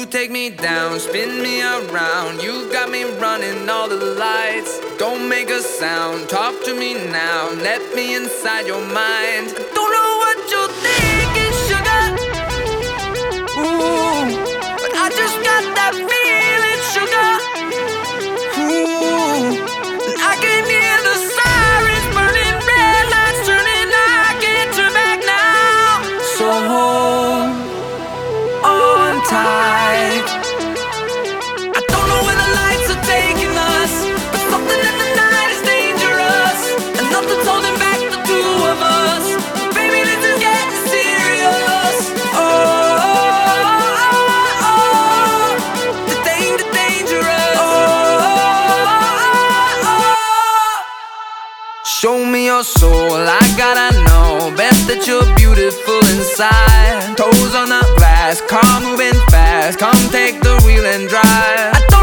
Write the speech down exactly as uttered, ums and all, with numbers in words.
take me down, spin me around. You got me running all the lights. Don't make a sound, talk to me now. Let me inside your mind. I don't know what you're thinking, sugar. Ooh, but I just got that feeling, sugar. Ooh, and I can hear the sirens burning, red lights turning. I can't turn back now. So hold on tight. I don't know where the lights are taking us, but something in the night is dangerous, and nothing's holding back the two of us. Baby, this is getting serious. Oh, oh, oh, oh. The danger, dangerous. Oh, oh, oh. Show me your soul, I gotta know. Best that you're beautiful inside. Toes on the glass, car moving fast. Come take the wheel and drive. I